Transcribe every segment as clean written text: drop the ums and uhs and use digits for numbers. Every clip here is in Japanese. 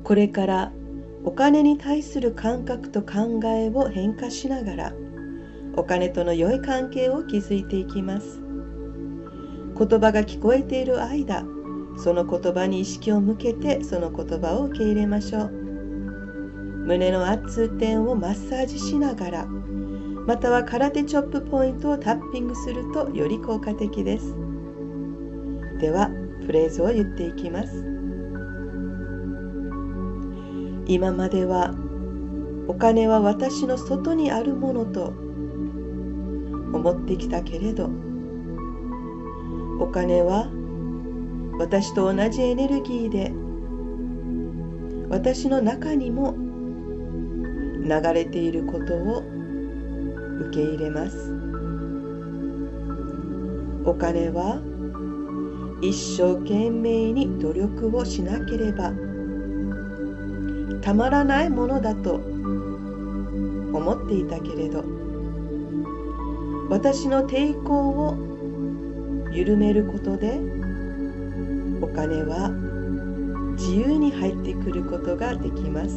これからお金に対する感覚と考えを変化しながら、お金との良い関係を築いていきます。言葉が聞こえている間、その言葉に意識を向けてその言葉を受け入れましょう。胸の圧点をマッサージしながら、または空手チョップポイントをタッピングするとより効果的です。では、フレーズを言っていきます。今まではお金は私の外にあるものと思ってきたけれど、お金は私と同じエネルギーで私の中にも流れていることを受け入れます。お金は一生懸命に努力をしなければたまらないものだと思っていたけれど、私の抵抗を緩めることでお金は自由に入ってくることができます。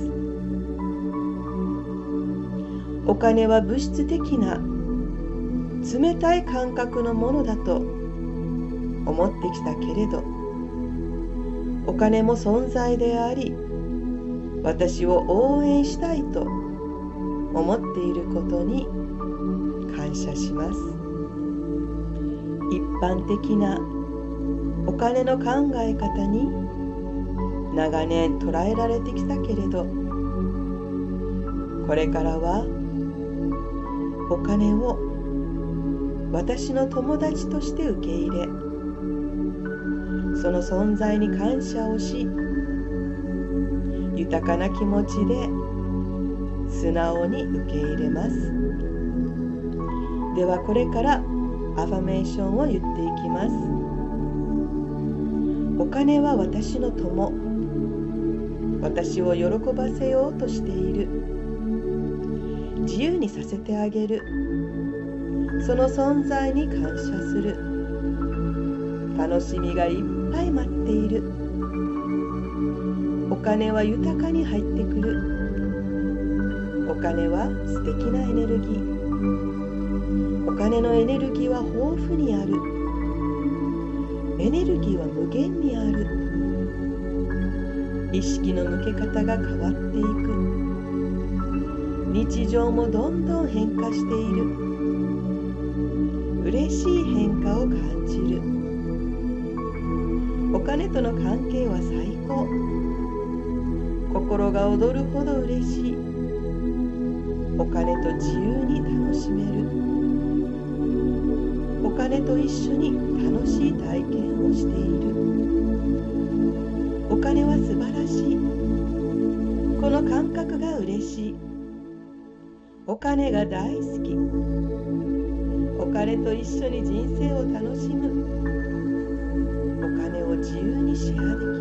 お金は物質的な冷たい感覚のものだと思ってきたけれど、お金も存在であり、私を応援したいと思っていることに感謝します。一般的なお金の考え方に長年捉えられてきたけれど、これからはお金を私の友達として受け入れ、その存在に感謝をし、豊かな気持ちで素直に受け入れます。ではこれからアファメーションを言っていきます。お金は私の友、私を喜ばせようとしている。自由にさせてあげる。その存在に感謝する。楽しみがいっぱい待っている。お金は豊かに入ってくる。お金は素敵なエネルギー。お金のエネルギーは豊富にある。エネルギーは無限にある。意識の向け方が変わっていく。日常もどんどん変化している。嬉しい変化を感じる。お金との関係は最高。心が躍るほど嬉しい。お金と自由に楽しめる。お金と一緒に楽しい体験をしている。お金は素晴らしい。この感覚が嬉しい。お金が大好き。お金と一緒に人生を楽しむ。お金を自由にシェアできる。